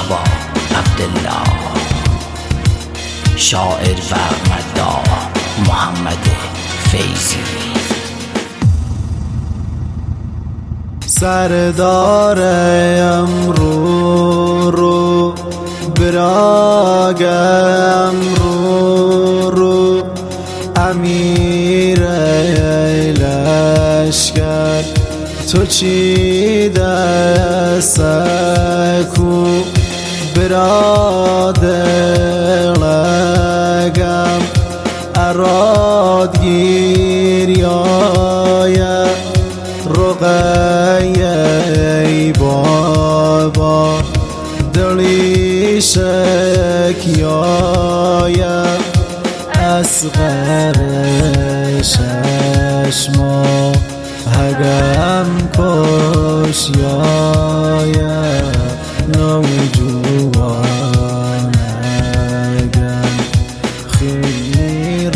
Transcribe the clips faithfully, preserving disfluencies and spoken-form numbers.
مجتبی عبدالله، شاعر و مداح محمد فیضی. سردار امرو رو براگ امرو رو، امیر لشکر تو چی دستکو، برادرگم اراد گیریای رقیه بابا دلی شکیای اصغر ششما هگم کشیای نوجوانگم خیلی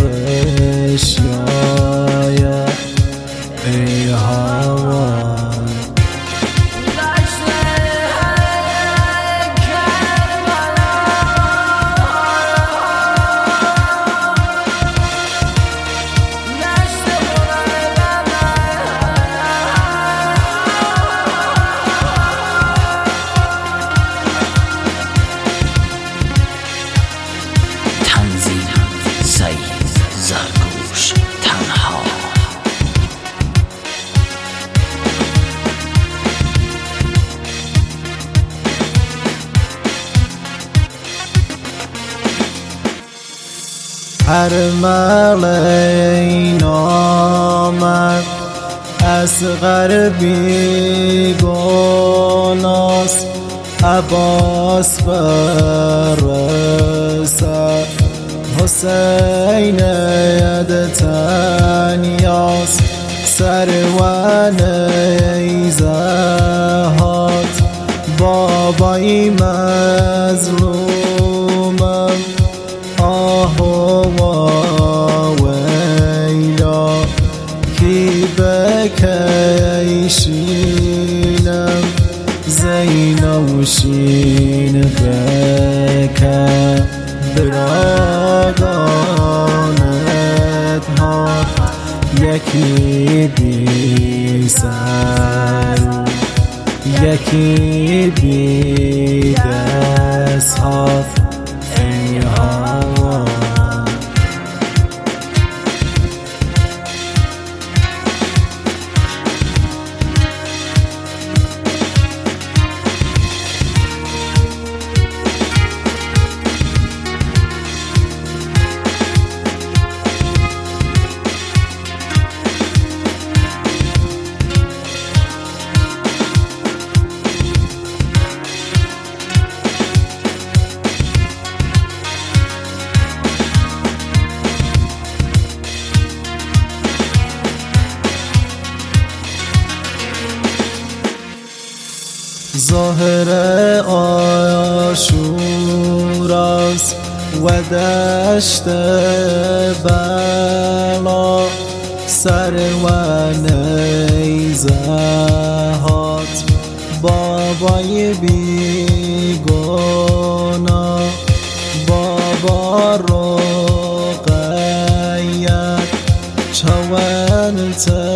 رشیای ای هوا. زرگوش تنها. هر ملعین آمد اصغر بیگناست، عباس برسد حسین ید تنیاس، سروان ایزهات بابای مظلومم، آه و ویلا کی بکیشینم، زینو شین بکن براگانت ها، یکی بی سر یکی بی دست ها ای هوا. ظاهر آشوراست و دشت بلا، سروان ایزهات بابای بیگنا، بابا رقیت چون